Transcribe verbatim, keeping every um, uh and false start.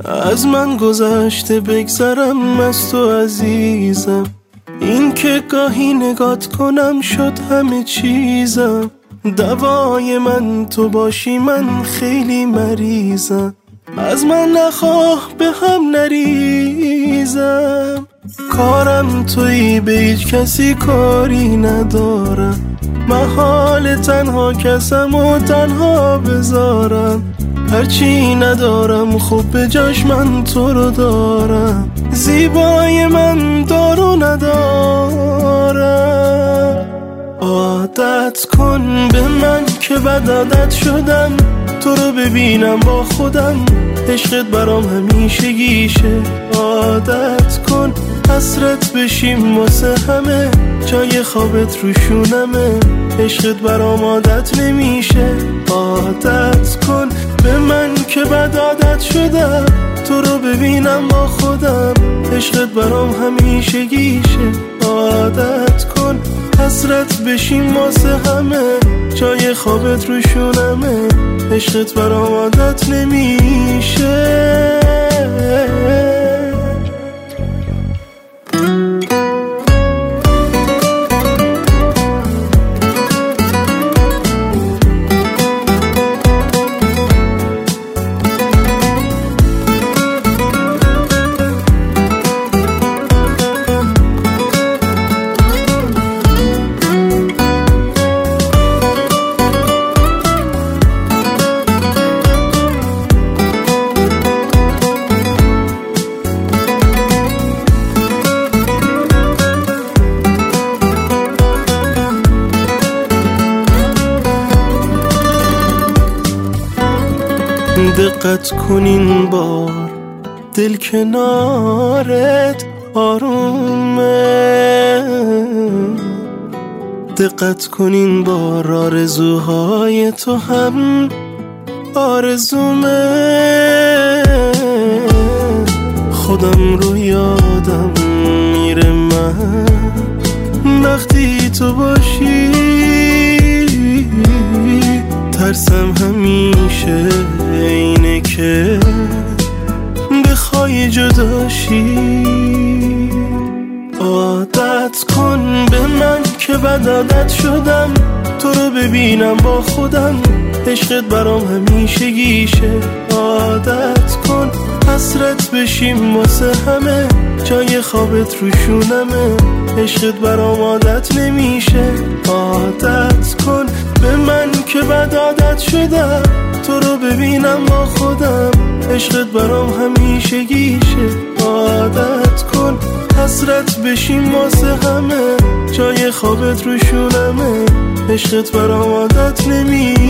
از من گذشته بگذرم از تو عزیزم، این که گاهی نگات کنم شد همه چیزم. دوای من تو باشی من خیلی مریضم، از من نخواه به هم نریزم. کارم تویی به هیچ کسی کاری ندارم، محال تنها کسم و تنها بذارم. هرچی ندارم خب به جاش من تو رو دارم، زیبای من دارو ندارم. عادت کن به من که بد عادت شدم، تو رو ببینم با خودم عشقت برام همیشه گیشه. عادت کن حسرت بشیم واسه همه، جای خوابت رو شونمه، عشقت برام عادت نمیشه. عادت کن به من که بد عادت شدم، تو رو ببینم با خودم عشقت برام همیشه گیشه. عادت کن حسرت بشیم واسه همه، جای خوابت رو شونمه، عشقت برام عادت نمیشه. دقت کنین بار دل کنارت آرومه، دقت کنین بار آرزوهای تو هم آرزومه. خودم رو یادم میره من وقتی تو باشی، ترسم همیشه اینه که بخوای جداشی. عادت کن به من که بد عادت شدم، تو رو ببینم با خودم عشقت برام همیشه گیشه. عادت کن حسرت بشیم واسه همه، جای خوابت رو شونمه، عشقت برام عادت نمیشه. عادت کن به من که بد عادت شدم، تو رو ببینم با خودم عشقت برام همیشه گیشه. عادت کن حسرت بشیم واسه همه، جای خوابت رو شونمه، عشقت برام عادت نمیشه.